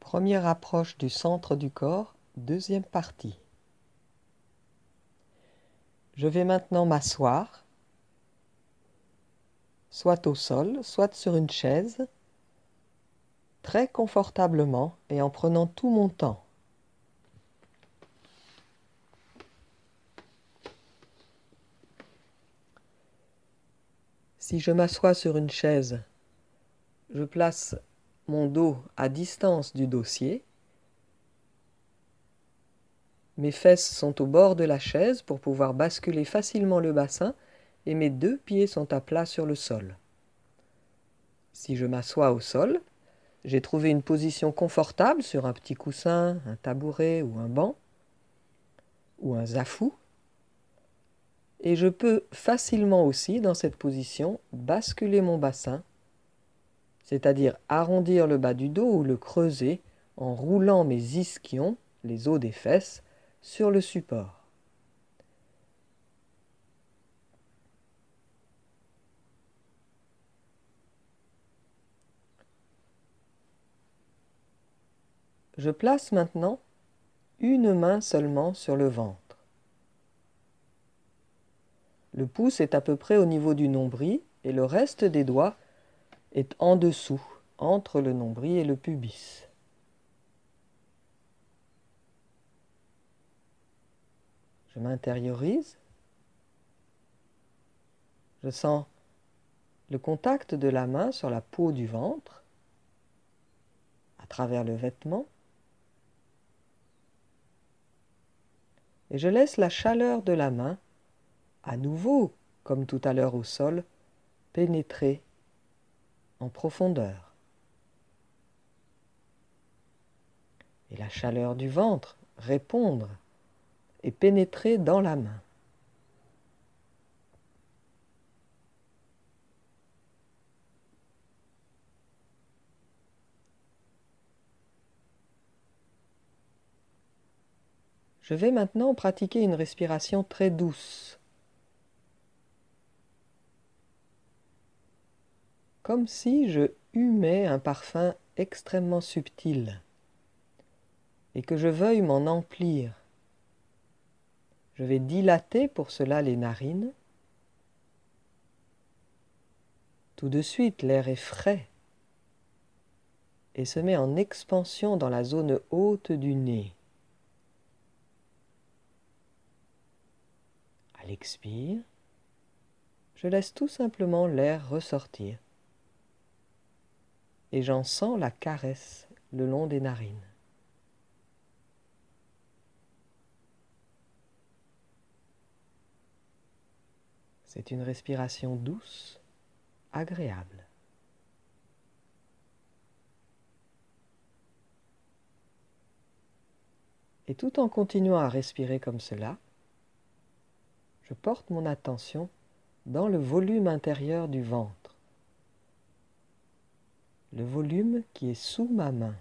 Première approche du centre du corps, deuxième partie. Je vais maintenant m'asseoir, soit au sol, soit sur une chaise, très confortablement et en prenant tout mon temps. Si je m'assois sur une chaise, je place mon dos à distance du dossier. Mes fesses sont au bord de la chaise pour pouvoir basculer facilement le bassin et mes deux pieds sont à plat sur le sol. Si je m'assois au sol, j'ai trouvé une position confortable sur un petit coussin, un tabouret ou un banc, ou un zafou. Et je peux facilement aussi, dans cette position, basculer mon bassin, c'est-à-dire arrondir le bas du dos ou le creuser en roulant mes ischions, les os des fesses, sur le support. Je place maintenant une main seulement sur le ventre. Le pouce est à peu près au niveau du nombril et le reste des doigts est en dessous, entre le nombril et le pubis. Je m'intériorise. Je sens le contact de la main sur la peau du ventre, à travers le vêtement. Et je laisse la chaleur de la main, à nouveau, comme tout à l'heure au sol, pénétrer en profondeur. Et la chaleur du ventre répondre et pénétrer dans la main. Je vais maintenant pratiquer une respiration très douce, comme si je humais un parfum extrêmement subtil et que je veuille m'en emplir. Je vais dilater pour cela les narines. Tout de suite, l'air est frais et se met en expansion dans la zone haute du nez. À l'expire, je laisse tout simplement l'air ressortir et j'en sens la caresse le long des narines. C'est une respiration douce, agréable. Et tout en continuant à respirer comme cela, je porte mon attention dans le volume intérieur du ventre, le volume qui est sous ma main.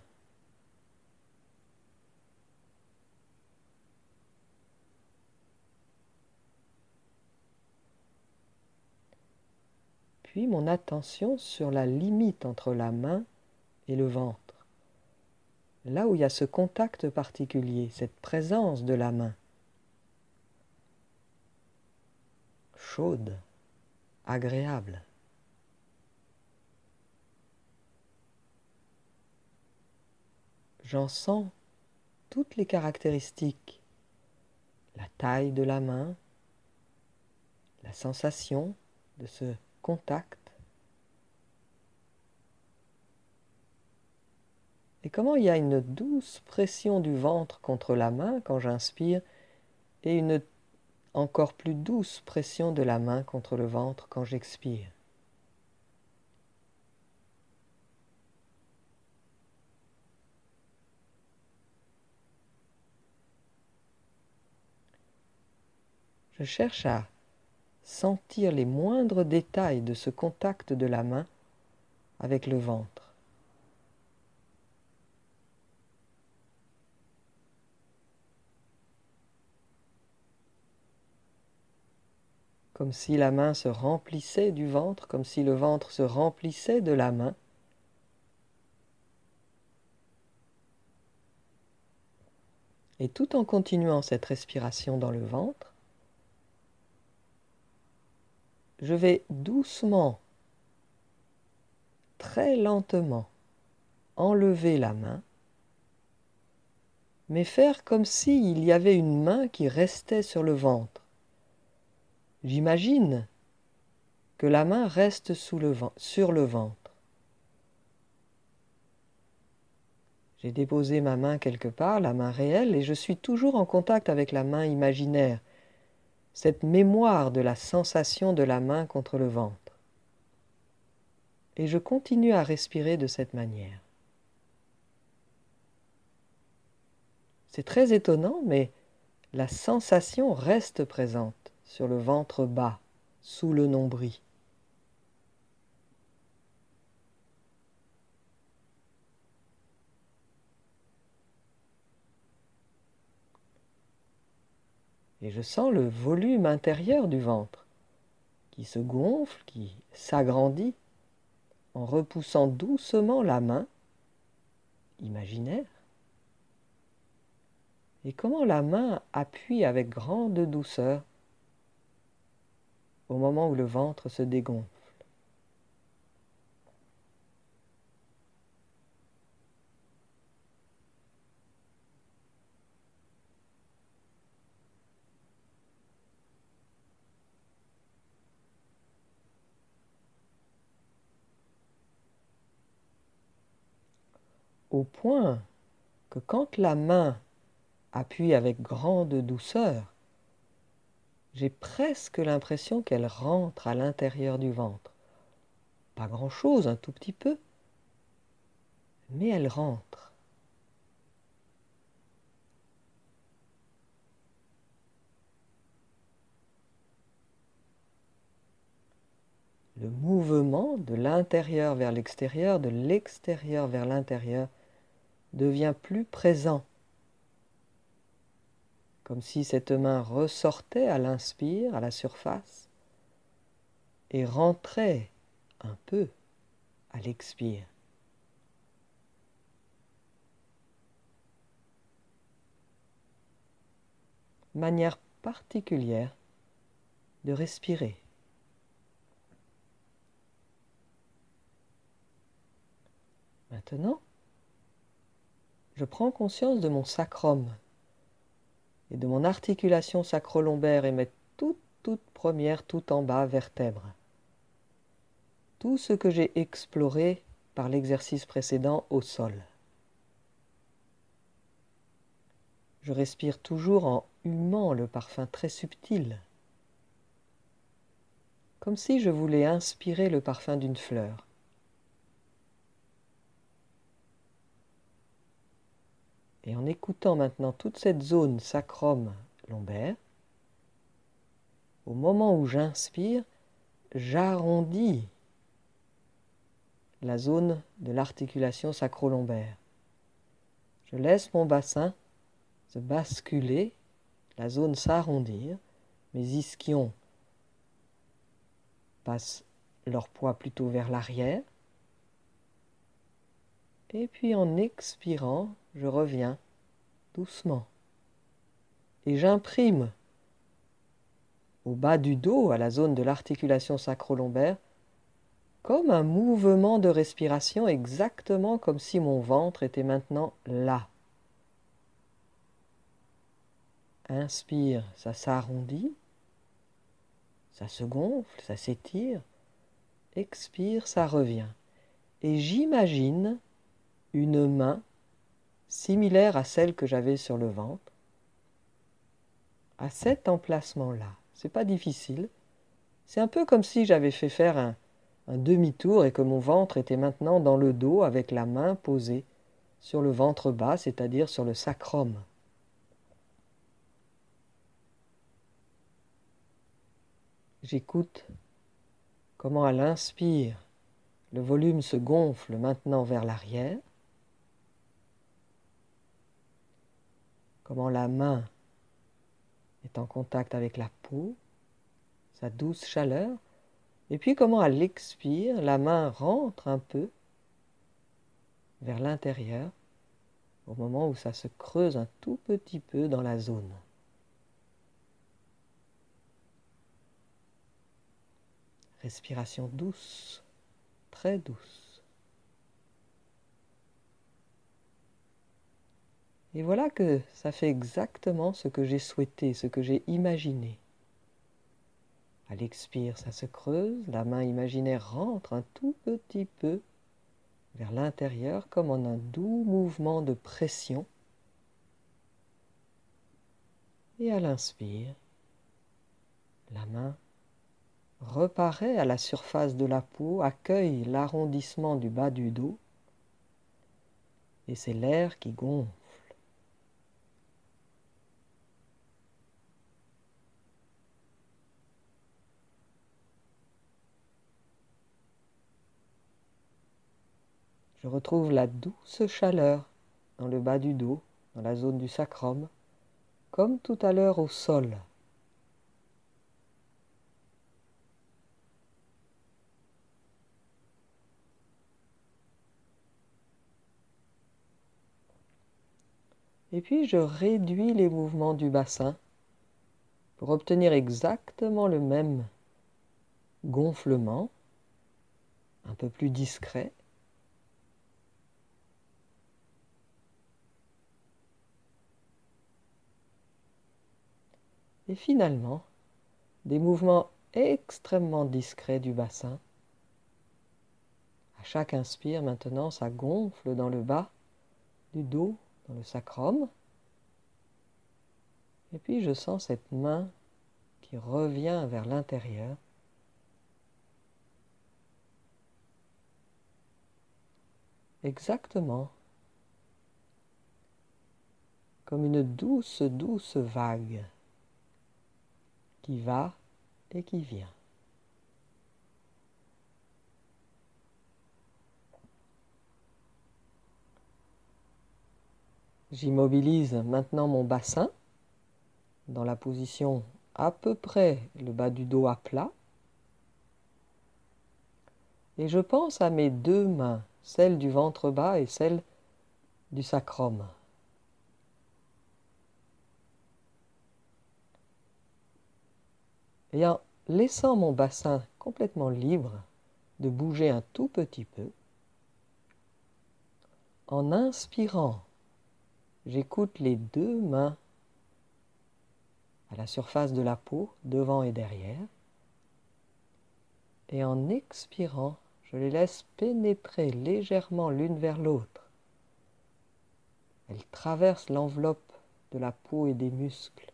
Puis mon attention sur la limite entre la main et le ventre, là où il y a ce contact particulier, cette présence de la main, chaude, agréable. J'en sens toutes les caractéristiques, la taille de la main, la sensation de ce contact. Et comment il y a une douce pression du ventre contre la main quand j'inspire et une encore plus douce pression de la main contre le ventre quand j'expire. Je cherche à sentir les moindres détails de ce contact de la main avec le ventre. Comme si la main se remplissait du ventre, comme si le ventre se remplissait de la main. Et tout en continuant cette respiration dans le ventre, je vais doucement, très lentement, enlever la main, mais faire comme s'il y avait une main qui restait sur le ventre. J'imagine que la main reste sur le ventre. J'ai déposé ma main quelque part, la main réelle, et je suis toujours en contact avec la main imaginaire, cette mémoire de la sensation de la main contre le ventre. Et je continue à respirer de cette manière. C'est très étonnant, mais la sensation reste présente sur le ventre bas, sous le nombril. Et je sens le volume intérieur du ventre qui se gonfle, qui s'agrandit en repoussant doucement la main imaginaire. Et comment la main appuie avec grande douceur au moment où le ventre se dégonfle. Au point que quand la main appuie avec grande douceur, j'ai presque l'impression qu'elle rentre à l'intérieur du ventre. Pas grand-chose, un tout petit peu, mais elle rentre. Le mouvement de l'intérieur vers l'extérieur, de l'extérieur vers l'intérieur, devient plus présent, comme si cette main ressortait à l'inspire, à la surface, et rentrait un peu à l'expire. Manière particulière de respirer. Maintenant, je prends conscience de mon sacrum et de mon articulation sacro-lombaire et mes toutes premières, tout en bas, vertèbres. Tout ce que j'ai exploré par l'exercice précédent au sol. Je respire toujours en humant le parfum très subtil, comme si je voulais inspirer le parfum d'une fleur. Et en écoutant maintenant toute cette zone sacrum-lombaire, au moment où j'inspire, j'arrondis la zone de l'articulation sacro-lombaire. Je laisse mon bassin se basculer, la zone s'arrondir, mes ischions passent leur poids plutôt vers l'arrière, et puis en expirant, je reviens doucement. Et j'imprime au bas du dos, à la zone de l'articulation sacro-lombaire, comme un mouvement de respiration exactement comme si mon ventre était maintenant là. Inspire, ça s'arrondit, ça se gonfle, ça s'étire. Expire, ça revient. Et j'imagine une main similaire à celle que j'avais sur le ventre, à cet emplacement-là. C'est pas difficile. C'est un peu comme si j'avais fait faire un demi-tour et que mon ventre était maintenant dans le dos avec la main posée sur le ventre bas, c'est-à-dire sur le sacrum. J'écoute comment à l'inspire, le volume se gonfle maintenant vers l'arrière, comment la main est en contact avec la peau, sa douce chaleur, et puis comment à l'expire, la main rentre un peu vers l'intérieur, au moment où ça se creuse un tout petit peu dans la zone. Respiration douce, très douce. Et voilà que ça fait exactement ce que j'ai souhaité, ce que j'ai imaginé. À l'expire, ça se creuse, la main imaginaire rentre un tout petit peu vers l'intérieur comme en un doux mouvement de pression. Et à l'inspire, la main reparaît à la surface de la peau, accueille l'arrondissement du bas du dos et c'est l'air qui gonfle. Je retrouve la douce chaleur dans le bas du dos, dans la zone du sacrum, comme tout à l'heure au sol. Et puis je réduis les mouvements du bassin pour obtenir exactement le même gonflement, un peu plus discret. Et finalement, des mouvements extrêmement discrets du bassin. À chaque inspire, maintenant, ça gonfle dans le bas du dos, dans le sacrum. Et puis je sens cette main qui revient vers l'intérieur. Exactement comme une douce, douce vague qui va et qui vient. J'immobilise maintenant mon bassin dans la position à peu près le bas du dos à plat. Et je pense à mes deux mains, celle du ventre bas et celle du sacrum. Et en laissant mon bassin complètement libre de bouger un tout petit peu, en inspirant, j'écoute les deux mains à la surface de la peau, devant et derrière. Et en expirant, je les laisse pénétrer légèrement l'une vers l'autre. Elles traversent l'enveloppe de la peau et des muscles.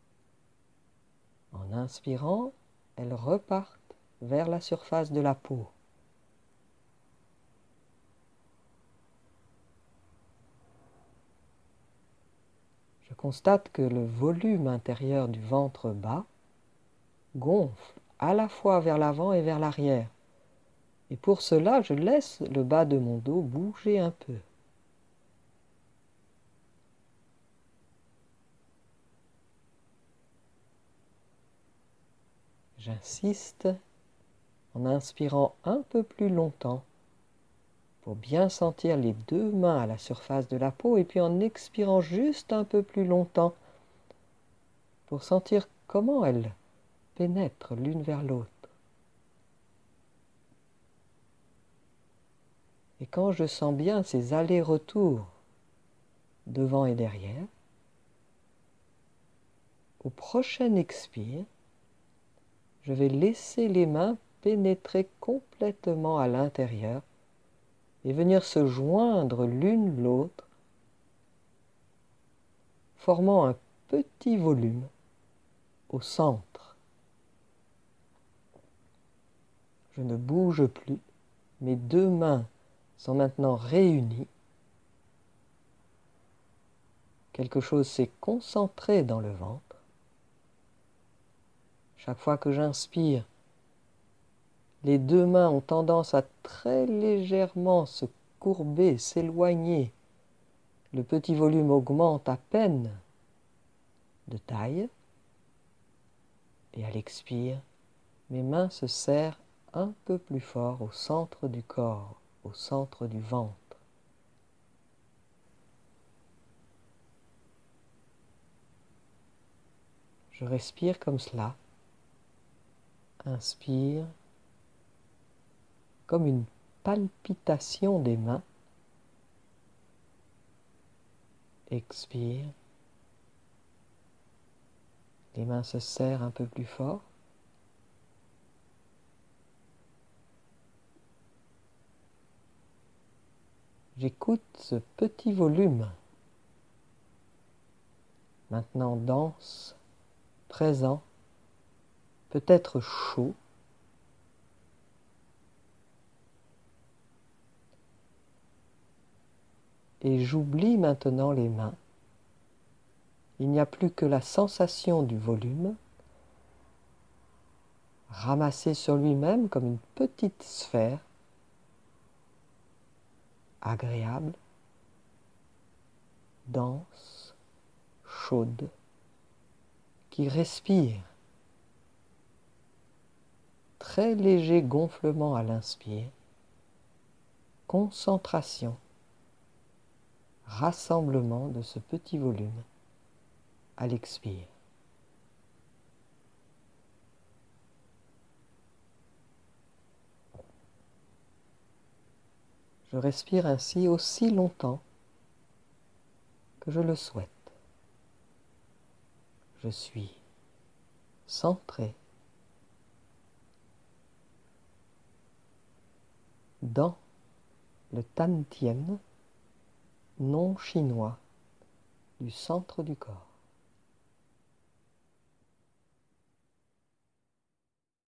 En inspirant, elles repartent vers la surface de la peau. Je constate que le volume intérieur du ventre bas gonfle à la fois vers l'avant et vers l'arrière. Et pour cela, je laisse le bas de mon dos bouger un peu. J'insiste en inspirant un peu plus longtemps pour bien sentir les deux mains à la surface de la peau et puis en expirant juste un peu plus longtemps pour sentir comment elles pénètrent l'une vers l'autre. Et quand je sens bien ces allers-retours devant et derrière, au prochain expire, je vais laisser les mains pénétrer complètement à l'intérieur et venir se joindre l'une l'autre, formant un petit volume au centre. Je ne bouge plus, mes deux mains sont maintenant réunies. Quelque chose s'est concentré dans le ventre. Chaque fois que j'inspire, les deux mains ont tendance à très légèrement se courber, s'éloigner. Le petit volume augmente à peine de taille. Et à l'expire, mes mains se serrent un peu plus fort au centre du corps, au centre du ventre. Je respire comme cela. Inspire comme une palpitation des mains. Expire. Les mains se serrent un peu plus fort. J'écoute ce petit volume, maintenant dense, présent, peut-être chaud. Et j'oublie maintenant les mains. Il n'y a plus que la sensation du volume, ramassé sur lui-même comme une petite sphère, agréable, dense, chaude, qui respire. Très léger gonflement à l'inspire, concentration, rassemblement de ce petit volume à l'expire. Je respire ainsi aussi longtemps que je le souhaite. Je suis centré dans le Tantien non chinois du centre du corps.